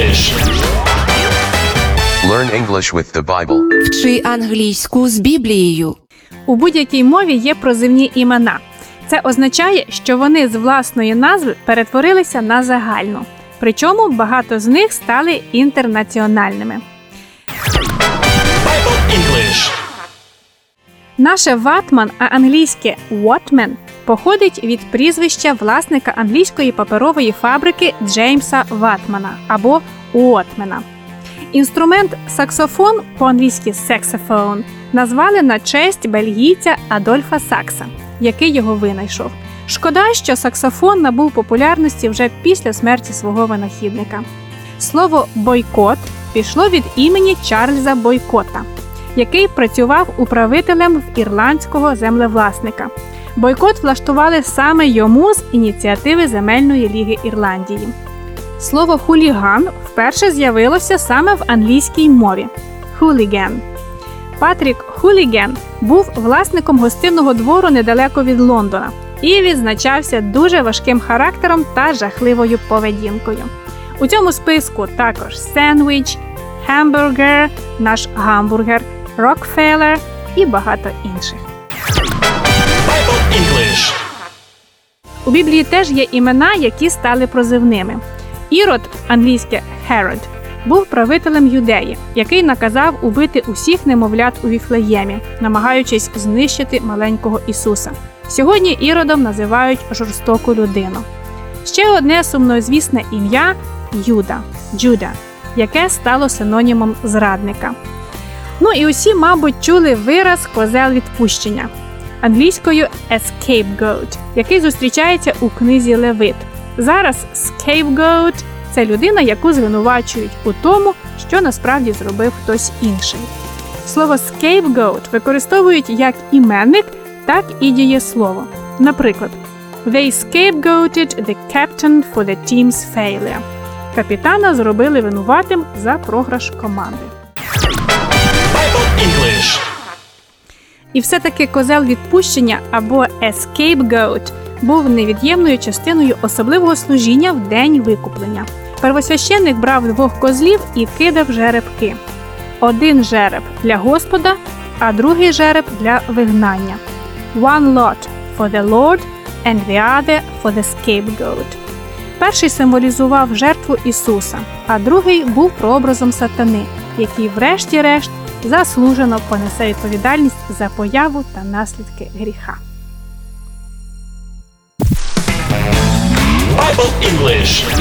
English. Learn English with the Bible. Вчи англійську з Біблією. У будь-якій мові є прозивні імена. Це означає, що вони з власної назви перетворилися на загальну. Причому багато з них стали інтернаціональними. Bible English. Наше ватман, а англійське «Whatman» походить від прізвища власника англійської паперової фабрики Джеймса Ватмана або Уотмена. Інструмент саксофон, по-англійськи «saxophone», назвали на честь бельгійця Адольфа Сакса, який його винайшов. Шкода, що саксофон набув популярності вже після смерті свого винахідника. Слово «бойкот» пішло від імені Чарльза Бойкота, який працював управителем в ірландського землевласника. Бойкот влаштували саме йому з ініціативи Земельної ліги Ірландії. Слово «хуліган» вперше з'явилося саме в англійській мові – «hooligan». Патрік Хуліген був власником гостинного двору недалеко від Лондона і відзначався дуже важким характером та жахливою поведінкою. У цьому списку також сендвіч, гембургер, наш гамбургер, Рокфеллер і багато інших. Bible English. У Біблії теж є імена, які стали прозивними. Ірод, англійське Herod, був правителем Юдеї, який наказав убити усіх немовлят у Віфлеємі, намагаючись знищити маленького Ісуса. Сьогодні Іродом називають жорстоку людину. Ще одне сумнозвісне ім'я – Юда, Джуда, яке стало синонімом зрадника. Ну і усі, мабуть, чули вираз «козел відпущення», англійською «a scapegoat», який зустрічається у книзі Левит. Зараз scapegoat – це людина, яку звинувачують у тому, що насправді зробив хтось інший. Слово scapegoat використовують як іменник, так і дієслово. Наприклад, They scapegoated the captain for the team's failure. Капітана зробили винуватим за програш команди. Bible English. І все-таки козел відпущення або a scapegoat був невід'ємною частиною особливого служіння в день викуплення. Первосвященник брав 2 козлів і кидав жеребки. Один жереб для Господа, а другий жереб для вигнання. One lot for the Lord and the other for the scapegoat. Перший символізував жертву Ісуса, а другий був прообразом сатани, який врешті-решт заслужено понесе відповідальність за появу та наслідки гріха. Bible English.